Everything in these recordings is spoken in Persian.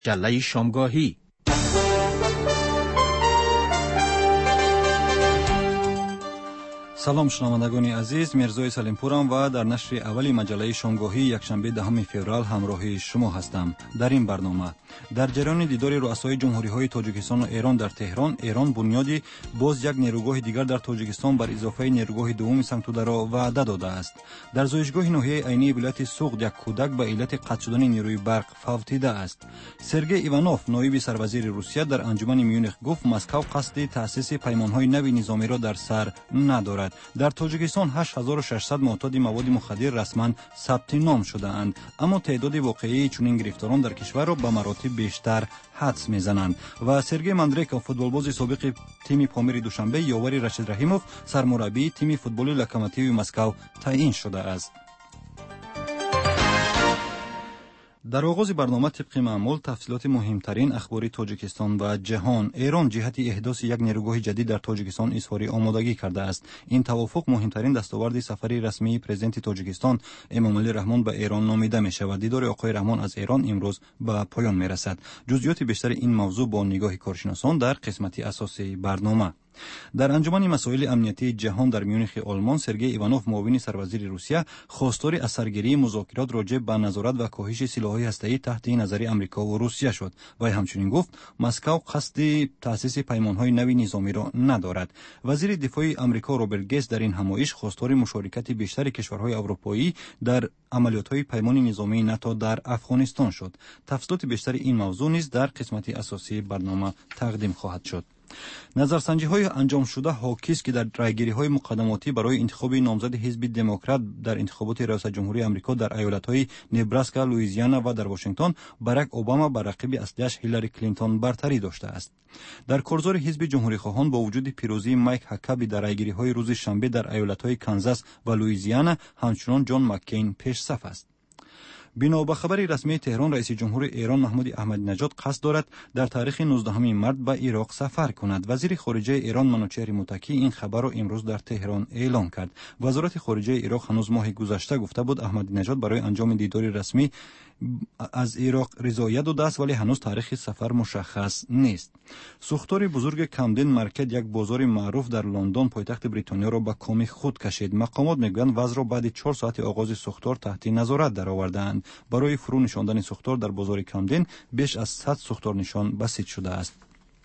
مجله شامگاهی. سلام شنوندگان عزیز، میرزای سلیمپورم و در نشر اولی مجله شامگاهی یکشنبه 10 فوریه همراه شما هستم. در این برنامه در جریان دیدار رؤسای جمهوری‌های تاجیکستان و ایران در تهران، ایران بنیادی باز یک نیروگاه دیگر در تاجیکستان بر اضافه نیروگاه دوم سنگتوده را وعده داده است. در زایشگاه ناحیه عینی ولایت سوغد یک کودک به علت قطع شدن نیروی برق فوتیده است. سرگئی ایوانوف نایب سروزیر روسیه در انجمن میونخ گفت مسکو قصد تأسیس پیمان‌های نوی نظامی را در سر ندارد. در تاجیکستان 8600 معتاد مواد مخدر رسما ثبت نام شده اند، اما تعداد واقعی چنین گرفتاران در کشور را به مراتب بیشتر حدس میزنند. و سرگئی ماندریکوف فوتبالباز سابق تیم پامیر دوشنبه یاور رشید رحیموف سرمربی تیم فوتبال لوکوموتیو مسکو تعیین شده است. در آغاز برنامه طبق معمول تفصیلات مهمترین اخبار تاجیکستان و جهان. ایران جهت احداث یک نیروگاه جدید در تاجیکستان اظهار آمادگی کرده است. این توافق مهمترین دستاورد سفری رسمی پرزیدنت تاجیکستان امامعلی رحمان به ایران نامیده می شود. دیدار آقای رحمان از ایران امروز به پایان می رسد. جزئیات بیشتر این موضوع با نگاه کارشناسان در قسمت اساسی برنامه. در انجمن مسائل امنیتی جهان در میونخ آلمان، سرگئی ایوانوف معاون سروزیر روسیه خواستار اثرگیری مذاکرات راجع به نظارت و کاهش سلاح‌های هسته‌ای تحت نظر آمریکا و روسیه شد و همچنین گفت مسکو قصد تأسیس پیمان‌های نوی نظامی را ندارد. وزیر دفاع آمریکا رابرت گیتس در این همایش خواستار مشارکت بیشتر کشورهای اروپایی در عملیات‌های پیمان نظامی ناتو در افغانستان شد. تفصیلات بیشتر این موضوع نیز در قسمت اساسی برنامه تقدیم خواهد شد. نظرسنجی‌های انجام شده حاکی است که در رایگیری‌های مقدماتی برای انتخاب نامزد حزب دموکرات در انتخابات ریاست جمهوری آمریکا در ایالت‌های نبراسکا، لوئیزیانا و در واشنگتن باراک اوباما بر رقیب اصلیش هیلاری کلینتون برتری داشته است. در کارزار حزب جمهوری‌خواهان با وجود پیروزی مایک هاکابی در رایگیری‌های روز شنبه در ایالت‌های کانزاس و لوئیزیانا، همچنان جان مککین پیش صف است. بنا به خبر رسمی تهران، رئیس جمهور ایران محمد احمدی نژاد قصد دارد در تاریخ 19 مارس به عراق سفر کند. وزیر خارجه ایران منوچهر متکی این خبر را امروز در تهران اعلام کرد. وزارت خارجه عراق هنوز ماه گذشته گفته بود احمدی نژاد برای انجام دیدار رسمی از عراق رضایت داده است، ولی هنوز تاریخ سفر مشخص نیست. سوختار بزرگ کامدن مارکت، یک بازار معروف در لندن پایتخت بریتانیا را به کام خود کشید. مقامات میگویند وضع را بعد 4 ساعت آغاز سوختار تحت نظارت درآوردند. برای فرو نشاندن سوختار در بازار کامدن بیش از 100 سوختار نشان بسیج شده است.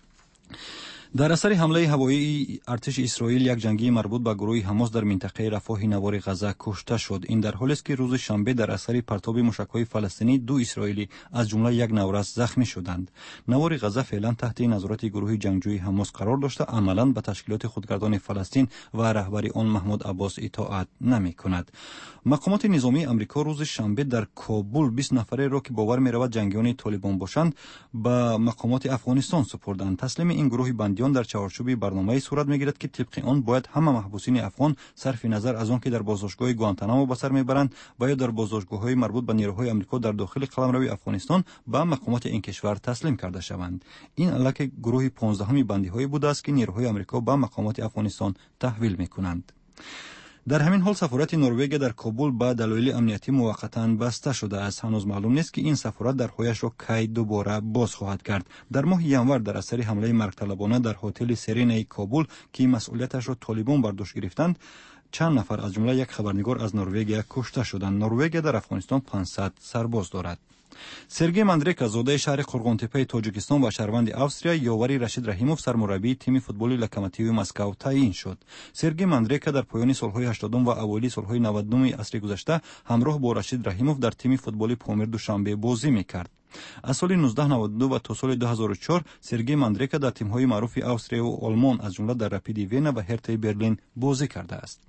در اثر حمله هوایی ارتش اسرائیل، یک جنگی مربوط به گروه حماس در منطقه رفاه نوار غزه کشته شد. این در حالی است که روز شنبه در اثر پرتاب موشک‌های فلسطینی 2 اسرائیلی از جمله یک نورس زخمی شدند. نوار غزه فعلا تحت نظارت گروه جنگجوی حماس قرار داشته عملاً به تشکیلات خودگردان فلسطین و رهبر آن محمود عباس اطاعت نمی‌کند. مقامات نظامی آمریکا روز شنبه در کابل 20 نفره را که باور می‌رود جنگیان طالبان باشند به مقامات افغانستان سپردند. تسلیم این گروه بندیان در چارچوب برنامه‌ای صورت می‌گیرد که طبق آن باید همه محبوسین افغان صرف نظر از آن که در بازداشتگاه گوانتانامو به سر میبرند و یا در بازداشتگاه‌های مربوط به نیروهای آمریکا در داخل قلمرو افغانستان به مقامات این کشور تسلیم کرده شوند. این الک گروه 15 بندی‌های بوده است که نیروهای آمریکا به مقامات افغانستان تحویل می‌کنند. در همین حال سفارت نروژ در کابل به دلایل امنیتی موقتا بسته شده است. هنوز معلوم نیست که این سفارت در رویش را کی دوباره باز خواهد کرد. در ماه ژانویه در اثر حمله مرگطلبانه در هتل سرینای کابل که مسئولیتش را طالبان بر دوش گرفتند، چند نفر از جمله یک خبرنگار از نروژ کشته شدند. نروژ در افغانستان 500 سرباز دارد. سرگئی ماندریکوف زاده شهر قرغانتپه تاجیکستان و شهروند اوستریا یاور رشید رحیموف سرمربی تیم فوتبال لوکوموتیو مسکو تعیین شد. سرگئی ماندریکوف در پایان سالهای 80 و اوایل سالهای 99 عصر گذشته همراه با رشید رحیموف در تیم فوتبال پامیر دوشنبه بازی میکرد. از سال 1992 و تا سال 2004 سرگئی ماندریکوف در تیم‌های معروف اوستریا و آلمان از جمله در رپید وین و هرتا برلین بازی کرده است.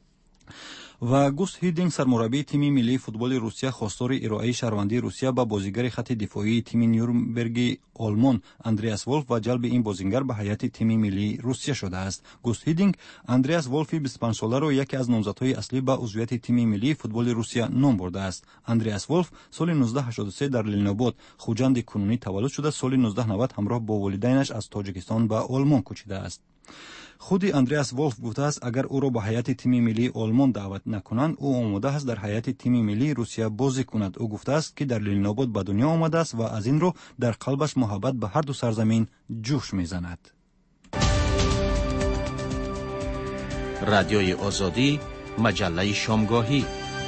و گوست هیدینگ سرمربی تیم ملی فوتبال روسیه خواستار ارائه شهروندی روسیه به بازیگر خط دفاعی تیم نیورنبرگ آلمان اندریاس ولف و جلب این بازیگر به هیئت تیم ملی روسیه شده است. گوست هیدینگ اندریاس ولف 25 ساله را یکی از نامزدهای اصلی به عضویت تیم ملی فوتبال روسیه نام برده است. اندریاس ولف سال 1983 در لنیناباد خوجند کنونی تولد شده. سال 1990 همراه با والدینش از تاجیکستان به آلمان کوچیده است. خود اندریاس ولف گفته است اگر او را به هیئت تیم ملی آلمان دعوت نکنند او آماده است در هیئت تیم ملی روسیه بازی کند. او گفته است که در لنین‌آباد به دنیا آمده است و از این رو در قلبش محبت به هر دو سرزمین جوش میزند. رادیوی آزادی، مجله شامگاهی.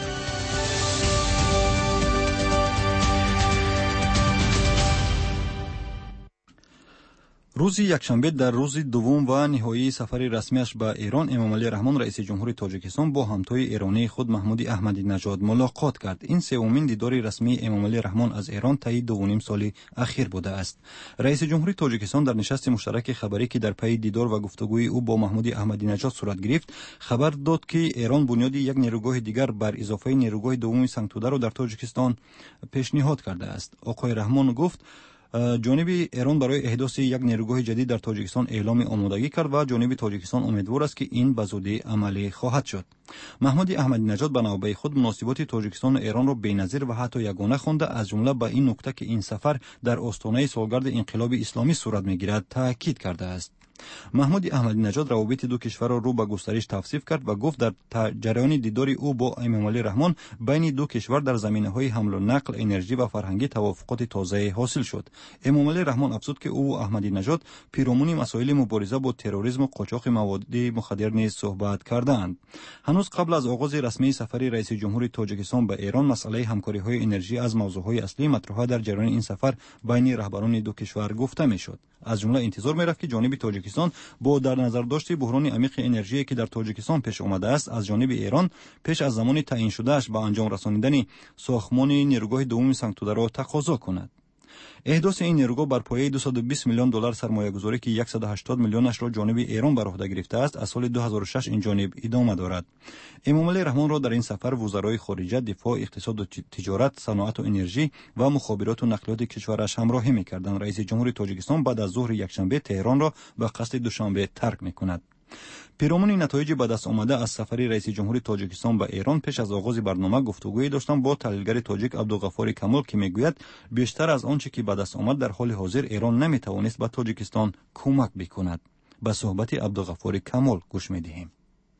روز یکشنبه در روز دوم و نهایی سفر رسمیش به ایران، امامعلی رحمان رئیس جمهوری تاجیکستان با همتای ایرانی خود محمود احمدی نژاد ملاقات کرد. این سومین دیدار رسمی امامعلی رحمان از ایران طی 2.5 سال اخیر بوده است. رئیس جمهوری تاجیکستان در نشست مشترک خبری که در پی دیدار و گفتگوی او با محمود احمدی نژاد صورت گرفت، خبر داد که ایران بنیاد یک نیروگاه دیگر بر اضافه نیروگاه دوم سنگتوده را در تاجیکستان پیشنهاد کرده است. آقای رحمان گفت جانب ایران برای احداث یک نیروگاه جدید در تاجیکستان اعلام آمادگی کرد و جانب تاجیکستان امیدوار است که این به زودی عملی خواهد شد. محمود احمدی نژاد به نوبه خود مناسبات تاجیکستان و ایران را بی‌نظیر و حتی یگانه خوانده، از جمله به این نکته که این سفر در آستانه سالگرد انقلاب اسلامی صورت می‌گیرد تاکید کرده است. محمود احمدی نژاد روابط دو کشور را رو به گسترش توصیف کرد و گفت در جریان دیدار او با امامعلی رحمان بین دو کشور در زمینه‌های حمل و نقل، انرژی و فرهنگی توافقات تازه حاصل شد. امامعلی رحمان افزود که او و احمدی نژاد پیرامون مسائل مبارزه با تروریسم و قاچاق مواد مخدر نیز صحبت کردند. هنوز قبل از آغاز رسمی سفر رئیس جمهوری تاجیکستان به ایران، مسئله همکاری‌های انرژی از موضوعهای اصلی مطرح در جریان این سفر بین رهبران دو کشور گفته می‌شد. از جمله انتظار می‌رفت که جانب تاجیکستان با در نظر داشت بحران عمیق انرژی که در تاجیکستان پیش آمده است، از جانب ایران پیش از زمان تعیین شدهش به انجام رسانیدن ساختمان نیروگاه دوم سنگتوده را تقاضا کند. احداث این نیروگاه بر پایه 220 میلیون دلار سرمایه‌گذاری که 180 میلیونش را جانب ایران بر عهده گرفته است، از سال 2006 این جانب ادامه دارد. امامعلی رحمان را در این سفر وزرای خارجه، دفاع، اقتصاد و تجارت، صنعت و انرژی و مخابرات و نقلیات کشورش همراهی می‌کردند. رئیس جمهوری تاجیکستان بعد از ظهر یکشنبه تهران را به قصد دوشنبه ترک می‌کند. پیرامون نتایج به دست آمده از سفر رئیس جمهوری تاجیکستان به ایران، پیش از آغاز برنامه گفتگویی داشتم با تحلیلگر تاجیک عبدالغفار کمال که میگوید بیشتر از آنچه که به دست آمد در حال حاضر ایران نمیتوانست به تاجیکستان کمک بکند. به صحبت عبدالغفار کمال گوش میدهیم.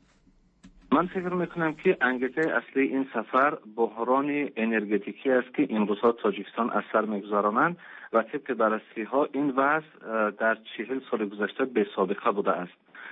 من فکر میکنم که انگیزه اصلی این سفر بحران انرژتیکی است که امروزها تاجیکستان از سر میگذرانند و طبق بررسی ها این وضع در 40 سال گذشته بی سابقه بوده است.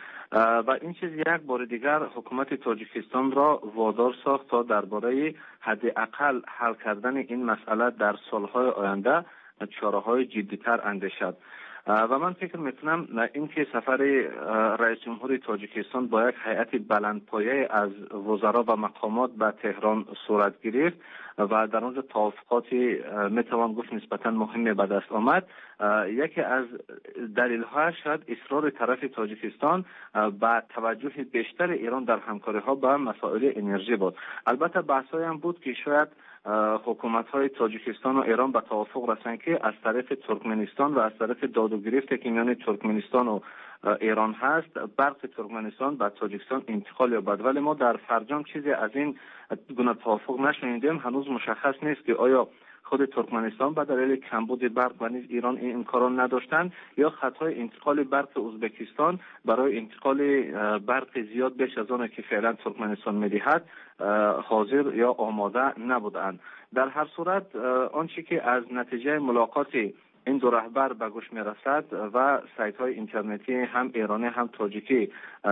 و این چیز یک بار دیگر حکومت تاجیکستان را وادار ساخت تا درباره حداقل حل کردن این مسئله در سالهای آینده چاره‌های جدی‌تر اندیشد. و من فکر میکنم این که سفر رئیس جمهوری تاجیکستان با یک هیئت بلندپایه از وزرا و مقامات به تهران صورت گرفت و در اونجا توافقاتی میتوان گفت نسبتا مهمی به دست آمد. یکی از دلیل‌ها شاید اصرار طرف تاجیکستان با توجه بیشتر ایران در همکاری‌ها با مسائل انرژی بود. البته بحث‌هایی هم بود که شاید حکومت‌های تاجیکستان و ایران به توافق رسند که از طرف ترکمنستان و از طرف داد و گریخت که میان ترکمنستان و ایران هست، برق ترکمنستان به تاجیکستان انتقال یابد، ولی ما در فرجام چیزی از این گونه توافق نشنیدیم. هنوز مشخص نیست که آیا خود ترکمنستان به دلیل کمبود برق و نیز ایران این امکان نداشتند یا خطای انتقال برق ازبکستان برای انتقال برق زیاد بیش از آن که فعلا ترکمنستان می‌دهد حاضر یا آماده نبودند. در هر صورت آنچه که از نتیجه ملاقات این دو رهبر به گوش می‌رسد و سایت‌های اینترنتی هم ایرانی هم تاجیکی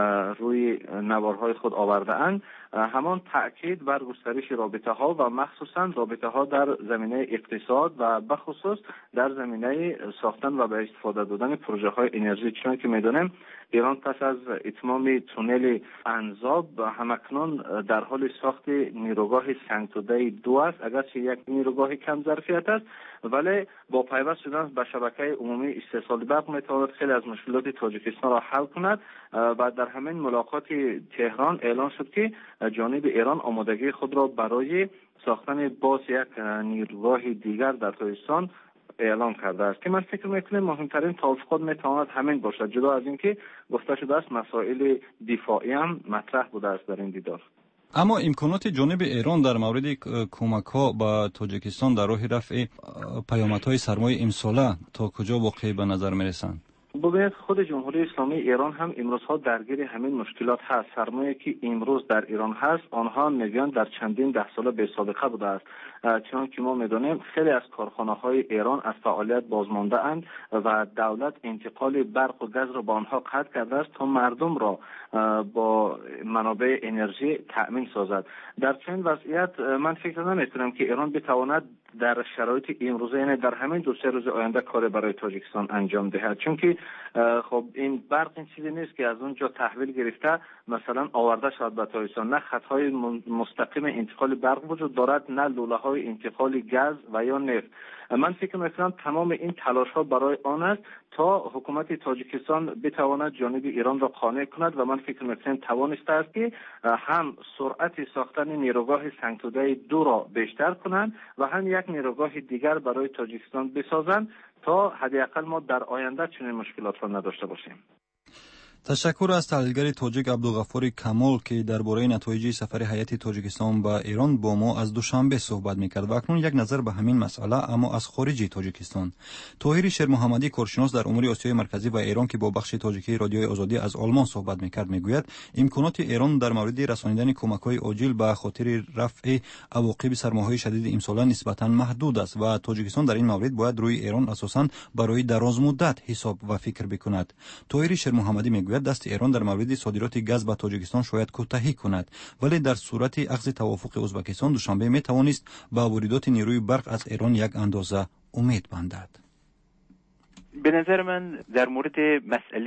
روی نوارهای خود آورده‌اند، همان تأکید بر گسترش رابطه‌ها و مخصوصاً رابطه‌ها در زمینه اقتصاد و بخصوص در زمینه ساختن و به استفاده دادن پروژه‌های انرژی، چون که می‌دانیم ایران پس از اتمام تونل انزاب همکنون در حال ساخت نیروگاه سنگتوده 2 است. اگرچه یک نیروگاه کم ظرفیت است ولی با پیوست شدن به شبکه عمومی استحصال برق میتواند خیلی از مشکلات تاجیکستان را حل کند و در همین ملاقات تهران اعلان شد که جانب ایران آمادگی خود را برای ساختن باز یک نیروگاه دیگر در تاجیکستان اعلام کرده است که من فکر میکنم مهمترین توافقات میتواند همین باشد. جدا از اینکه گفته شده است مسائل دفاعی هم مطرح بوده است در این دیدار. اما امکانات جانب ایران در مورد کمک‌ها به تاجیکستان در راه رفع پیامدهای سرمای امساله تا کجا واقعی به نظر میرسند؟ ببینید خود جمهوری اسلامی ایران هم امروزها درگیر همین مشکلات هست. سرمایه‌ای که امروز در ایران هست آنها میگن در چندین ده سال به سابقه بوده است، چون که ما میدونیم خیلی از کارخانه‌های ایران از فعالیت بازمانده اند و دولت انتقال برق و گاز را با آنها قطع کرده است تا مردم را با منابع انرژی تأمین سازد. در چنین وضعیت من فکر نمی‌کنم که ایران بتواند در شرایط امروزه، یعنی در همین دو سه روز آینده، کار برای تاجیکستان انجام دهد، چون که خب این برق این چیزی نیست که از اونجا تحویل گرفته مثلا آورده شود به تاجیکستان. نه خطهای مستقیم انتقال برق وجود دارد، نه لوله‌های انتقال گاز و یا نفت. من فکر می‌کنم تمام این تلاش‌ها برای آن است تا حکومت تاجیکستان بتواند جانب ایران را قانع کند و من فکر می‌کنم توانسته است که هم سرعت ساختن نیروگاه سنگ‌توده 2 را بیشتر کنند و هم یک نیروگاه دیگر برای تاجیکستان بسازند تا حداقل ما در آینده چنین مشکلات را نداشته باشیم. تشکر از تحلیلگر تاجیک عبدالغفار کمال که درباره نتایج سفر هیئت تاجیکستان به ایران با ما از دوشنبه صحبت میکرد. و اکنون یک نظر به همین مسئله اما از خارج تاجیکستان. طاهر شیرمحمدی، کارشناس در امور آسیای مرکزی و ایران که با بخش تاجیکی رادیوی آزادی از آلمان صحبت میکرد، میگوید امکانات ایران در مورد رسانیدن کمک‌های عاجل به خاطر رفع عواقب سرماهای شدید امسال نسبتا محدود است و تاجیکستان در این مورد باید روی ایران اساساً برای دراز مدت حساب و فکر بکند. طاهر شیرمحمدی میگوید دست ایران در مورد صادرات گاز به تاجیکستان شاید کوتاهی کند، ولی در صورت اخذ توافق ازبکستان دوشنبه می توانست به واردات نیروی برق از ایران یک اندازه امید بندد. به نظر من در مورد مسئله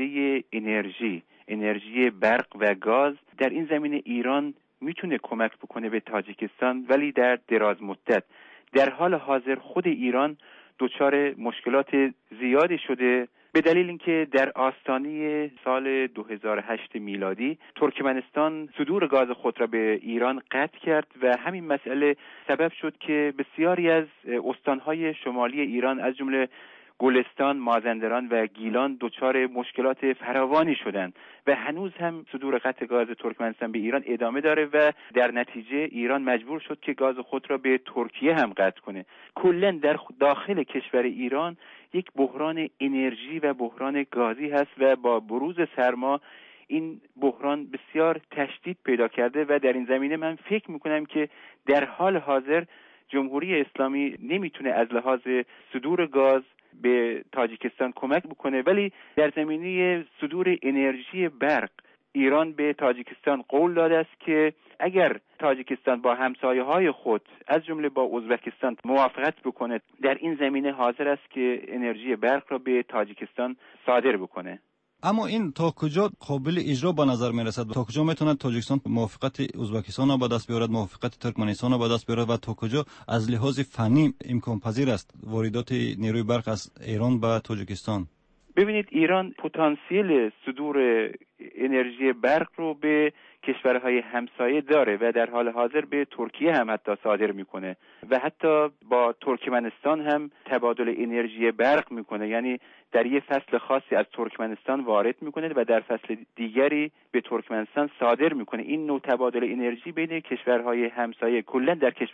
انرژی برق و گاز در این زمینه ایران میتونه کمک بکنه به تاجیکستان، ولی در دراز مدت. در حال حاضر خود ایران دچار مشکلات زیادی شده به دلیل اینکه در آستانه سال 2008 میلادی ترکمنستان صدور گاز خود را به ایران قطع کرد و همین مسئله سبب شد که بسیاری از استانهای شمالی ایران از جمله گلستان، مازندران و گیلان دچار مشکلات فراوانی شدند و هنوز هم صدور قطع گاز ترکمنستان به ایران ادامه داره و در نتیجه ایران مجبور شد که گاز خود را به ترکیه هم قطع کنه. کلاً در داخل کشور ایران یک بحران انرژی و بحران گازی هست و با بروز سرما این بحران بسیار تشدید پیدا کرده و در این زمینه من فکر میکنم که در حال حاضر جمهوری اسلامی نمیتونه از لحاظ صدور گاز به تاجیکستان کمک بکنه، ولی در زمینه صدور انرژی برق ایران به تاجیکستان قول داده است که اگر تاجیکستان با همسایه‌های خود از جمله با ازبکستان موافقت بکنه در این زمینه حاضر است که انرژی برق را به تاجیکستان صادر بکنه. اما این تا کجا قابل اجرا به نظر می رسد؟ تا کجا میتونه تاجیکستان موافقت ازبکستان را به دست بیارد، موافقت ترکمنستان را به دست بیارد و تا کجا از لحاظ فنی امکان پذیر است واردات نیروی برق از ایران به تاجیکستان؟ ببینید ایران پتانسیل صدور انرژی برق رو به کشورهای همسایه داره و در حال حاضر به ترکیه هم حتی صادر میکنه و حتی با ترکمنستان هم تبادل انرژی برق میکنه، یعنی در یه فصل خاصی از ترکمنستان وارد میکنه و در فصل دیگری به ترکمنستان صادر میکنه. این نوع تبادل انرژی بین کشورهای همسایه کلا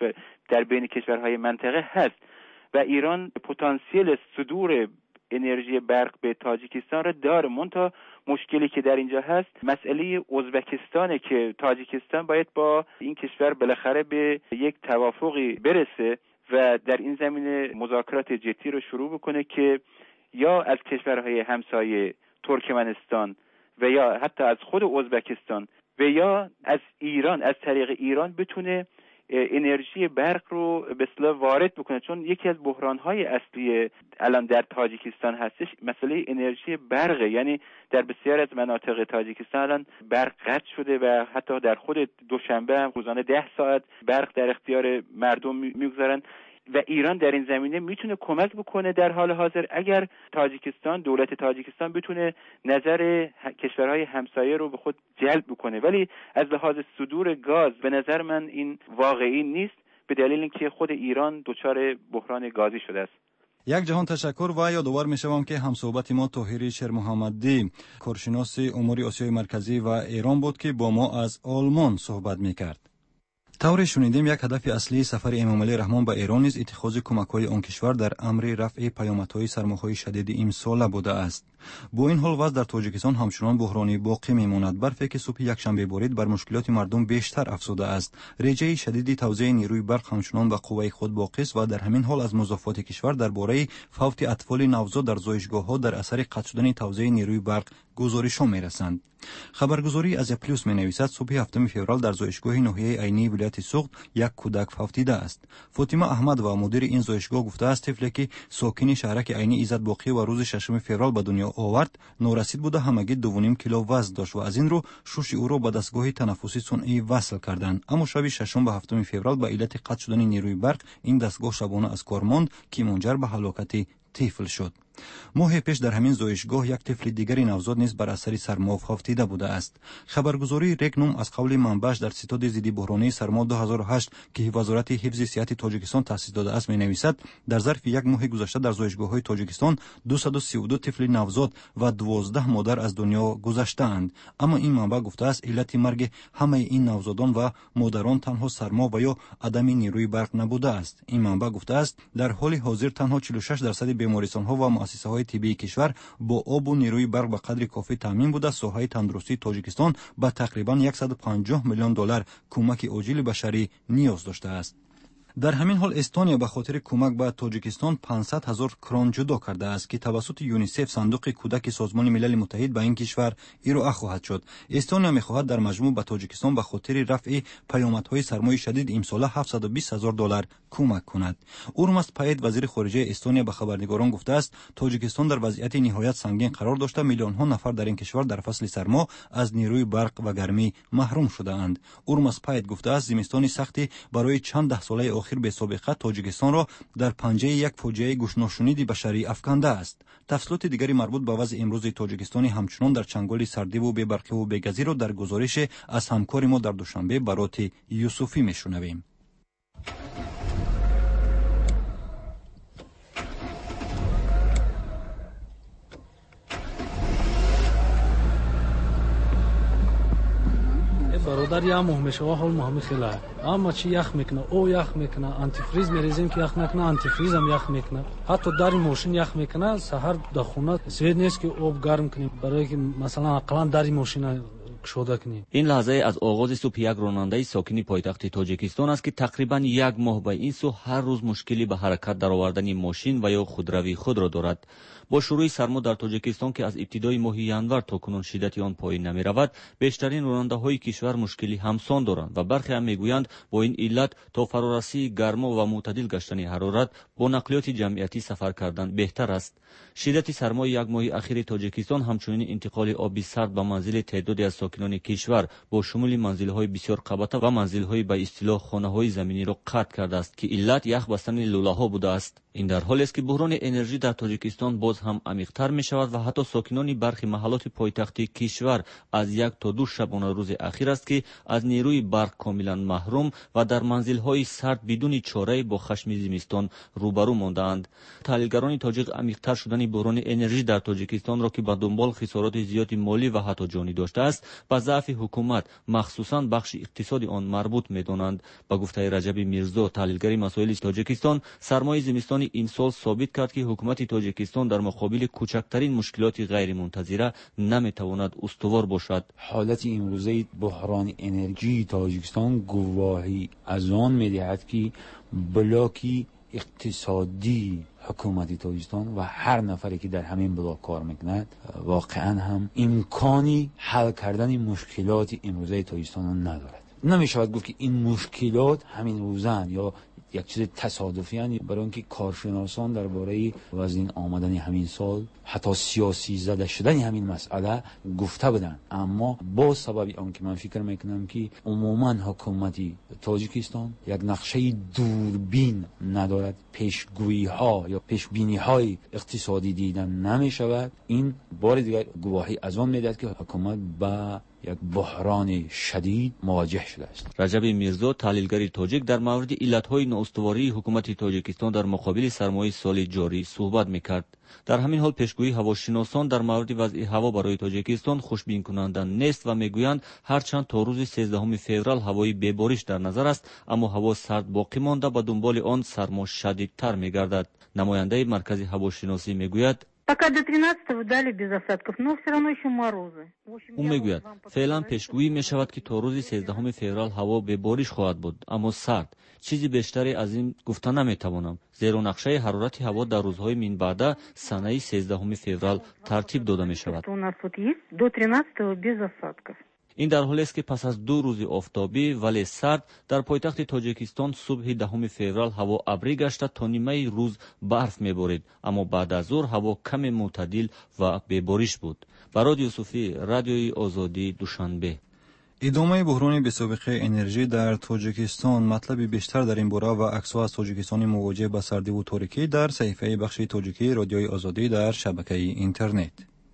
در بین کشورهای منطقه هست و ایران پتانسیل صدور انرژی برق به تاجیکستان را داره. منتها مشکلی که در اینجا هست مسئله ازبکستانه که تاجیکستان باید با این کشور بالاخره به یک توافقی برسه و در این زمینه مذاکرات جدی رو شروع بکنه که یا از کشورهای همسایه ترکمنستان و یا حتی از خود ازبکستان و یا از ایران، از طریق ایران بتونه انرژی برق رو به اصطلاح وارد بکنه، چون یکی از بحران‌های اصلی الان در تاجیکستان هستش مسئله انرژی برقه. یعنی در بسیار از مناطق تاجیکستان الان برق قطع شده و حتی در خود دوشنبه هم روزانه 10 ساعت برق در اختیار مردم میگذارن و ایران در این زمینه میتونه کمک بکنه در حال حاضر اگر دولت تاجیکستان بتونه نظر کشورهای همسایه رو به خود جلب بکنه. ولی از لحاظ صدور گاز به نظر من این واقعی نیست به دلیل اینکه خود ایران دچار بحران گازی شده است. یک جهان تشکر و یادآور میشوم که همصحبت ما طاهر شیرمحمدی، کارشناس امور آسیای مرکزی و ایران بود که با ما از آلمان صحبت میکرد. طور شنیدیم یک هدف اصلی سفر امامعلی رحمان به ایران نیز اتخاذ کمک‌های آن کشور در امر رفع پیامدهای سرماهای شدید امسال بوده است. با این حال وضع در تاجیکستان همچنان بحرانی باقی میماند. برفی که صبح یکشنبه بارید بر مشکلات مردم بیشتر افزوده است. رژه شدید توزیع نیروی برق همچنان به قوه خود باقی است و در همین حال از مضافات کشور درباره فوت اطفال نوزاد در زایشگاه‌ها در اثر قطع شدن توزیع نیروی برق گزارش‌ها می‌رسند. خبرگزاری از پلیس می‌نویسد صبح 7 فوریه در زایشگاه ناحیه عینی ولایت سوخت یک کودک فوتیده است. فاطمه احمد و مدیر این زایشگاه گفته است طفلی که ساکن شهرک عینی عزت باقی و روز 6 فوریه به دنیا آورد نورسید بوده همگی 2.5 کیلو وزن داشت و از این رو شش او را به دستگاه تنفسی صنعی وصل کردند. اما شب 6 به 7 فوریه به علت قطع شدن نیروی برق این دستگاه شبانه از کار ماند که منجر به هلاکت طفل شد. ماه پیش در همین زایشگاه یک طفل دیگری نوزاد نیز بر اثر سرما افتیده بوده است. خبرگزاری رگنوم از قول منبعش در ستاد ضد بحرانی سرما 2008 که وزارت حفظ صحت تاجیکستان تأسیس داده است می‌نویسد در ظرف یک ماه گذشته در زایشگاه‌های تاجیکستان 232 طفل نوزاد و 12 مادر از دنیا گذشته‌اند. اما این منبع گفته است علت مرگ همه این نوزادان و مادران تنها سرما و یا عدم نیروی برق نبوده است. این منبع گفته است در حال حاضر تنها 46% بیمارستان‌ها و مؤسسه‌های طبی کشور با آب و نیروی برق به قدر کافی تامین بوده. ساحه تندرستی تاجیکستان به تقریباً 150 میلیون دلار کمک عاجل بشری نیاز داشته است. در همین حال استونیا به خاطر کمک به تاجیکستان 500,000 کرون جدا کرده است که توسط یونیسف صندوق کودک سازمان ملل متحد به این کشور ارائه خواهد شد. استونیا می‌خواهد در مجموع به تاجیکستان به خاطر رفع پیامدهای سرمای شدید امسال 720,000 دلار کمک کند. اورماس پاید وزیر خارجه استونیا به خبرنگاران گفته است تاجیکستان در وضعیت نهایت سنگین قرار داشته میلیون‌ها نفر در این کشور در فصل سرما از نیروی برق و گرمی محروم شده اند. اورماس پاید گفته است زمستان سختی برای چند ده ساله آخر به سابقه تاجیکستان را در پنجه یک فاجعه گوش‌ناشنید بشری افکنده است. تفصیلات دیگری مربوط به وضع امروز تاجیکستان همچنان در چنگال سردی و بی‌برقی و بی‌گزیر را در گزارش از همکار ما در دوشنبه برات یوسفی میشنویم. برادر یه ماه میشه و حال مهمی خیلی اما چی یخ میکنه او یخ میکنه آنتیفریز میریزیم که یخ نکنه آنتیفریز هم یخ میکنه حتی در ماشین یخ میکنه سحر در خونه سوید نیست که آب گرم کنیم برای که مثلا اقلا در ماشین شده کنیم. این لحظه از آغاز صبح یک راننده ساکن پایتخت تاجیکستان است که تقریبا یک ماه به این سو هر روز مشکلی به حرکت در آوردن ماشین و یا خودروی خود را دارد. با شروع سرما در تاجیکستان که از ابتدای ماه ینور تا کنون شدت آن پایین نمی رود بیشترین راننده‌های کشور مشکلی همسان دارند و برخی هم میگویند با این علت تا فرارسی گرما و معتدل گشتن حرارت با نقلیات جمعیتی سفر کردن بهتر است. شدت سرمای یک ماه اخیر تاجیکستان همچنین انتقال آب سرد به منزل تعدادی از ساکنان کشور با شمول منزل‌های بسیار قبطه و منزل‌های به اصطلاح خانه‌های زمینی را قطع کرده است که علت یخ بستن لوله‌ها بوده است. این در حالی است که بحران انرژی در تاجیکستان باز هم عمیق‌تر می‌شود و حتی ساکنان برخی محلات پایتختی کشور از یک تا دو شبانه روز اخیر است که از نیروی برق کاملا محروم و در منزل‌های سرد بدون چاره با خشم زمستان روبرو مانده‌اند. تحلیلگران تاجیک عمیق‌تر شدن بحران انرژی در تاجیکستان را که به دنبال خسارات زیاد مالی و حتی جانی داشته است به ضعف حکومت مخصوصاً بخش اقتصادی آن مربوط می‌دانند. با گفته رجب میرزا تحلیلگر مسائل تاجیکستان سرمای زمستان امسال ثابت کرد که حکومت تاجیکستان در مقابل کوچکترین مشکلات غیر منتظره نمی‌تواند استوار باشد. حالت امروزه بحران انرژی تاجیکستان گواهی از آن می‌دهد که بلاکی اقتصادی حکومت تاجیکستان و هر نفری که در همین بلاک کار میکند واقعا هم امکانی حل کردن مشکلات امروزه تاجیکستان ندارد. نمیشود گفت که این مشکلات همین روزن یا یک چیز تصادفی هستند، برای اینکه کارشناسان درباره وزن آمدن همین سال حتی سیاسی زده شدن همین مسئله گفته بودند، اما با سبب آن که من فکر میکنم که عموما حکومت تاجیکستان یک نقشه دوربین ندارد، پیشگویی ها یا پیشبینی های اقتصادی دیدن نمی شود. این بار دیگر گواهی از آن میدهد که حکومت با یک بحران شدید مواجه شده است. رجب میرزا تحلیلگر تاجیک در مورد علتهای نااستواری حکومت تاجیکستان در مقابل سرمای سال جاری صحبت میکرد. در همین حال پیشگویی هواشناسان در مورد وضع هوا برای تاجیکستان خوشبین کننده نیست و میگویند هرچند تا روز 13 فوریه هوای ببارش در نظر است، اما هوا سرد باقی مانده و دنبال آن سرما شدیدتر میگردد. نماینده مرکز هواشناسی میگوید Пока до 13-го дали без осадков, но все равно еще морозы. او میگوید فعلا پیشگویی می شود که تا روز 13 فوریه هوا به بارش خواهد بود، اما سرد. چیزی بیشتری از این گفتن نمی توانم، زیرا نقشه حرارت هوا در روزهای من بعد سنه 13 فوریه ترتیب داده می شود. این در حالی است که پس از 2 روز آفتابی ولی سرد در پایتخت تاجیکستان صبح 10 فوریه هوا ابری گشته تا نیمه روز برف میبارید، اما بعد از ظهر هوا کمی معتدل و ببارش بود. براد یوسفی، رادیوی آزادی، دوشنبه. ادامه بحران بی‌سابقه انرژی در تاجیکستان. مطلب بیشتر در این باره و عکس‌ها از تاجیکستان مواجه با سردی و تاریکی در صفحه بخش تاجیکی رادیوی آزادی در شبکه اینترنت.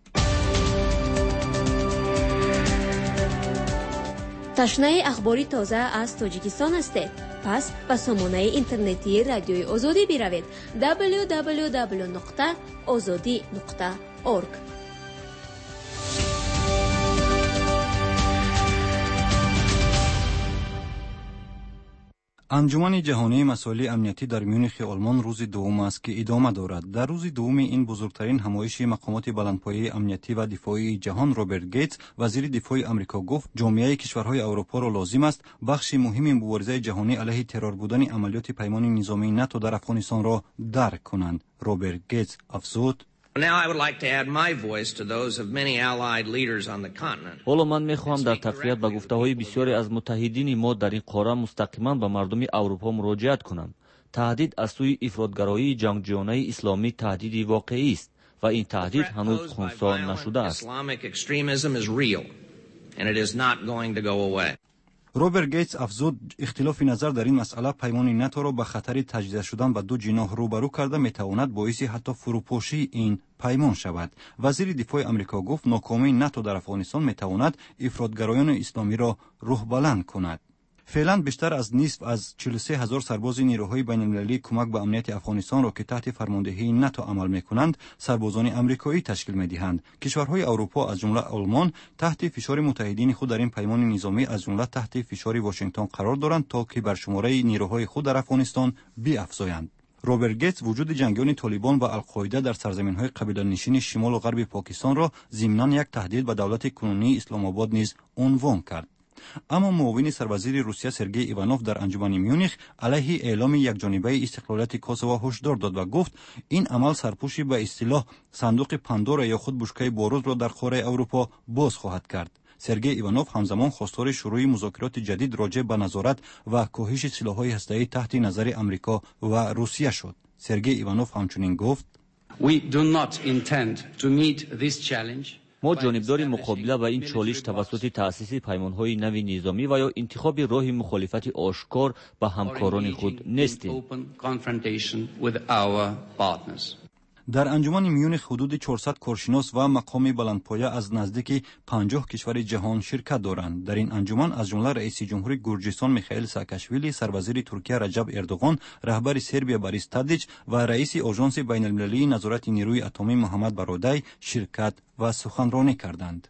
تشنه اخباری تازه از تاجیکستان هستید؟ پس به سامانه اینترنتی رادیوی آزادی بروید www.azadi.org. انجمن جهانی مسائل امنیتی در میونخ آلمان روز دوم است که ادامه دارد. در روز دوم این بزرگترین همایش مقامات بلندپایه امنیتی و دفاعی جهان، روبرت گیتس وزیر دفاع آمریکا گفت جامعه کشورهای اروپا را لازم است بخش مهم مبارزه جهانی علیه ترور بودن عملیات پیمان نظامی ناتو در افغانستان را درک کنند. روبرت گیتس افزود: حالا من میخواهم در تقویت به گفته‌های بسیاری از متحدین ما در این قاره مستقیما به مردم اروپا مراجعت کنم. تهدید از سوی افراطگرایی جنگجویانه اسلامی تهدیدی واقعی است و این تهدید هنوز خنثی نشده است. روبرت گیتس افزود اختلاف نظر در این مسئله پیمان ناتو را به خطر تجزیه شدن به 2 جناح روبرو کرده میتواند باعث حتی فروپاشی این پیمان شود. وزیر دفاع آمریکا گفت ناکامی ناتو در افغانستان میتواند افراطگرایان اسلامی را روح بلند کند. فعلا بیشتر از نصف از 43,000 سرباز نیروهای بین‌المللی کمک به امنیت افغانستان را که تحت فرماندهی ناتو عمل می‌کنند سربازان آمریکایی تشکیل می‌دهند. کشورهای اروپا از جمله آلمان تحت فشار متحدین خود در این پیمان نظامی از جمله تحت فشار واشنگتن قرار دارند تا که بر شماره نیروهای خود در افغانستان بیافزایند. روبرت گیتس وجود جنگیان طالبان و القاعده در سرزمین‌های قبیله‌نشین شمال و غرب پاکستان را ضمناً یک تهدید به دولت کنونی اسلام آباد نیز عنوان کرد. اما معاون سروزیر روسیه سرگئی ایوانوف در انجمن میونخ علیه اعلام یکجانبه استقلالیت کوسوو هشدار داد و گفت این عمل سرپوشی به اصطلاح صندوق پاندورا یا خود بشکه باروز را در قاره اروپا باز خواهد کرد. سرگئی ایوانوف همزمان خواستار شروع مذاکرات جدید راجع به نظارت و کاهش سلاح‌های هسته‌ای تحت نظر آمریکا و روسیه شد. سرگئی ایوانوف همچنین گفت: ما جانبدار مقابله با این چالش توسط تأسیس پیمان‌های نوی نظامی و یا انتخاب راه مخالفت آشکار با همکاران خود نیستیم. در انجمن میونخ حدود 400 کارشناس و مقام بلندپایه از نزدیک 50 کشور جهان شرکت دارند. در این انجمن از جمله رئیس جمهور گرجستان میخائیل ساکاشویلی، سروزیر ترکیه رجب اردوغان، رهبر سربیا بوریس تادیچ و رئیس آژانس بین‌المللی نظارت نیروی اتمی محمد برادی شرکت و سخنرانی کردند.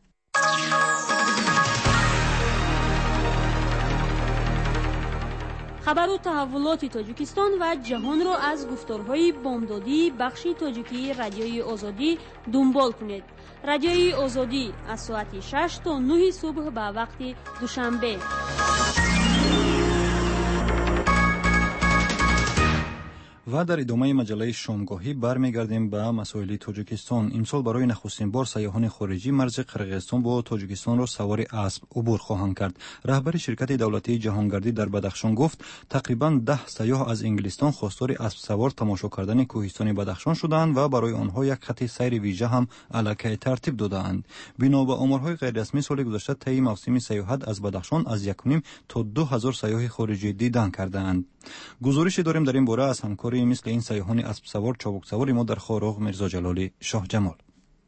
خبر و تحولات تاجیکستان و جهان را از گفتارهای بامدادی بخش تاجیکی رادیوی آزادی دنبال کنید. رادیوی آزادی از ساعت 6 تا 9 صبح به وقت دوشنبه. و در ادامه مجله شامگاهی برمیگردیم به مسائل تاجیکستان. امسال برای نخستین بار سیاحان خارجی مرز قرقیزستان با تاجیکستان را سوار اسب عبور خواهند کرد. رهبر شرکت دولتی جهانگردی در بدخشان گفت تقریباً 10 سیاح از انگلستان خواستار اسب سوار تماشا کردن کوهستان بدخشان شدند و برای آنها یک خط سیر ویژه هم علیه ترتیب دادند. بنا به آمارهای غیر رسمی سال گذشته طی موسم سیاحت از بدخشان از 1.5 تا 2,000 سیاح خارجی دیدن کردند. گزارشی داریم در این باره از همکاری مثل این سیاحان اسب سوار چابک سوار ما در خاراغ میرزا جلالی شاه جمال.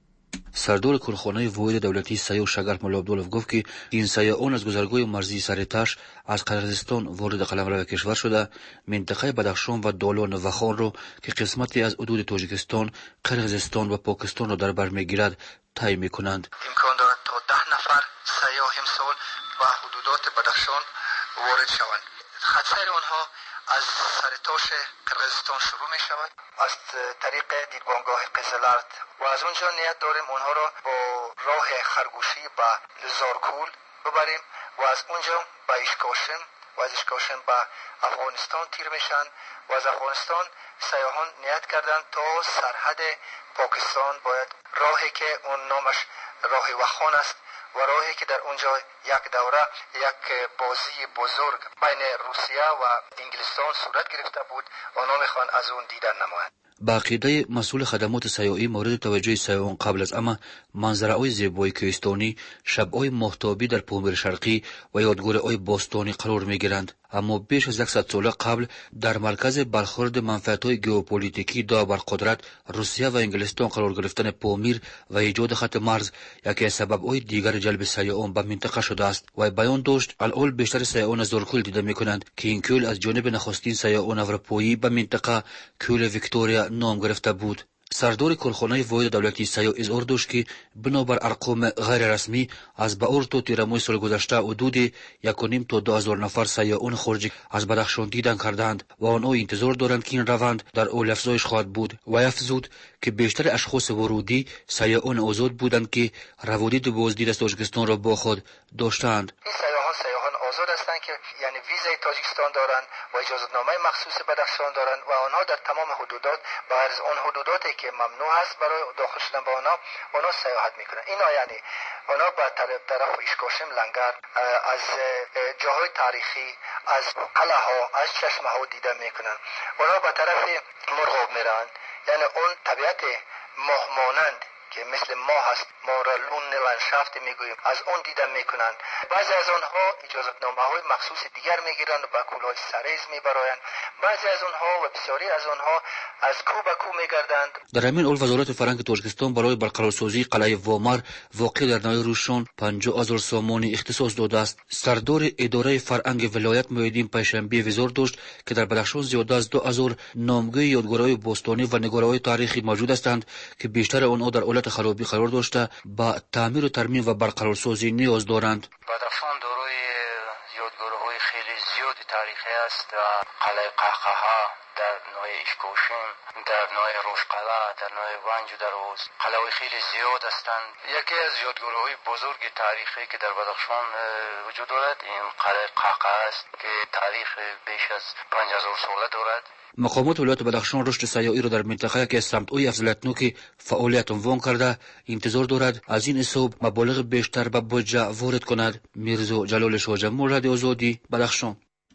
سردار کارخانه واحد دولتی سیاه شگرف ملا عبدالله گفت که این سیاحان از گذرگاه مرزی سرتش از قرقیزستان وارد قلمرو کشور شده منطقه بدخشان و دالان و خان رو که قسمتی از حدود تاجیکستان، قرقیزستان و پاکستان را در بر میگیرد طی میکنند. امکان دارد تا 10 نفر سیاح امسال به حدودات بدخشان وارد شوند. خط سیر آنها از سرتاش قرقیزستان شروع می شود از طریق دیدبانگاه قزلارد و از اونجا نیت داریم اونها را با راه خرگوشی به لزارکول ببریم و از اونجا به اشکاشم و از اشکاشم به افغانستان تیر میشن و از افغانستان سیاحان نیت کردند تا سرحد پاکستان باید راهی که اون نامش راه وخان است و راهی که در اونجا یک دوره یک بازی بزرگ بین روسیه و انگلستان صورت گرفته بود آنها میخوان از اون دیدن نمایند. با عقیده مسئول خدمات سیاحی مورد توجه سیاحان قبل از اما منظره‌های زیبای کوهستانی، شب‌های ماهتابی در پامیر شرقی و یادگاری‌های باستانی قرار می‌گیرند، اما بیش از 100 سال قبل در مرکز برخورد منفعت‌های ژئوپلیتیکی داور قدرت روسیه و انگلستان قرار گرفتن پامیر و ایجاد خط مرز یکی از سبب‌های دیگر جلب سیاحان به منطقه شده است و بیان داشت الان بیشتر سیاحان از زارکول دیده می‌کنند که این کل از جانب نخستین سیاحان اروپایی به منطقه کل ویکتوریا نام گرفته بود. سردار کارخانه واحد دولتی سیاه اظهار داشت که بنابر ارقام غیر رسمی از بهار تا تیر سال گذشته حدود 1.5 تا 2,000 نفر سیاحان خارجی از بدخشان دیدن کردند و آنها انتظار دارند که این روند در حال افزایش خواهد بود و افزود که بیشتر اشخاص ورودی سیاحان آزاد بودند که روادید بازدید از تاجیکستان را با خود داشتند. سیاحان آزاد هستند که یعنی ویزای تاجیکستان دارند و اجازه‌نامه مخصوص بدخشان دارند و آنها در تمام حدودات و از آن حدوداتی که ممنوع است برای داخل شدن به آنها سیاحت میکنند. اینا یعنی آنها به طرف اشکاشم لنگر از جاهای تاریخی از قلعه ها از چشمه ها دیده میکنند. آنها به طرف مرغاب میرند یعنی اون طبیعت ماه مانند که مثل ماه هست ما را لون لندشافت میگوییم از اون دیدن میکنند. بعضی از آنها اجازه‌نامه های مخصوص دیگر میگیرند و به کوههای سریز میبرایند. بعضی از آنها و بسیاری از آنها از کوه به کوه میگردند. در همین حال وزارت فرهنگ تاجیکستان برای برقرارسازی قلعه وامر واقع در ناحیه روشان 50,000 سامان اختصاص داده است. سردار اداره فرهنگ ولایت محیدین پنجشنبه وزار داشت که در بدخشان زیاده از 2,000 نامگاه یادگاری‌های باستانی و نگاره‌های تاریخی موجود هستند که بیشتر آنها در حالت خرابی قرار داشته با تعمیر و ترمیم و برقرارسازی نیاز دارند. بدخشان دارای یادگاری‌های خیلی زیادی تاریخی است. قلعه قهقه در ناحیه اشکوشم، در ناحیه روشقلعه، در ناحیه ونج و دروز قلعه‌های خیلی زیاد هستند. یکی از یادگاری‌های بزرگ تاریخی که در بدخشان وجود دارد این قلعه قهقه است که تاریخ بیش از 5000 ساله دارد. مقامات ولایت بدخشان رشد سیاحی را در منطقه که از سمت‌های افضلیت‌ناک فعالیت عنوان کرده انتظار دارد از این حساب مبالغ بیشتر به بودجه وارد کند. میرزا جلال شاه جمهور رادیو آزادی بدخشان.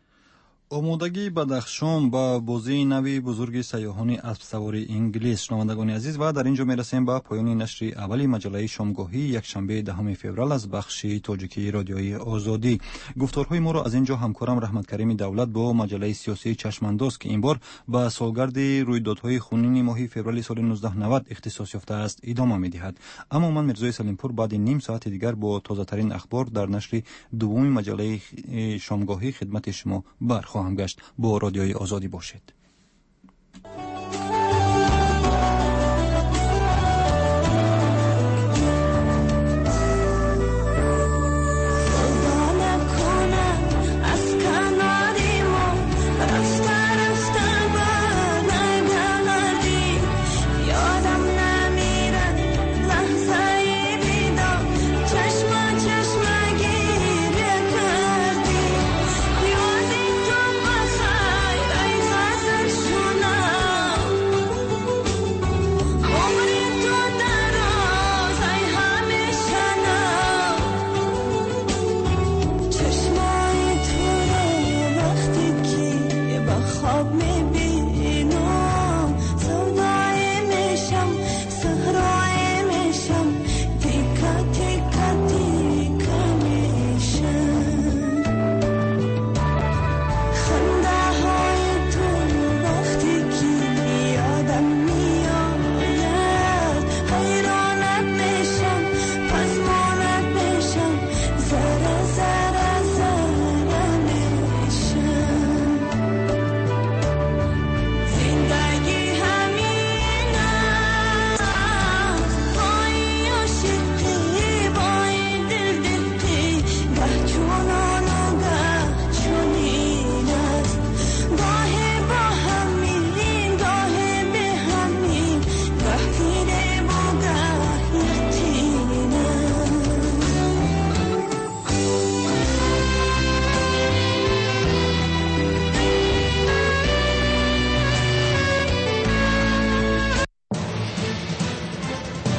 آمادگی بدخشان با بازی نوی بزرگ سیاحان اسب سواری انگلیس. شنوندگان عزیز و در اینجا میرسیم به پایان نشر اولی مجله شامگاهی یکشنبه 10 فوریه از بخش تاجیکی رادیوی آزادی. گفتارهای ما را از اینجا همکارم رحمت کریم دولت با مجله سیاسی چشمانداز که این بار به سالگرد رویدادهای خونین ماه فوریه سال 1990 اختصاص یافته است ادامه می‌دهد. اما من میرزا سلیمپور بعد نیم ساعت دیگر با تازه ترین اخبار در نشر دوم مجله شامگاهی خدمت شما خواهم گشت. با رادیوی آزادی باشید.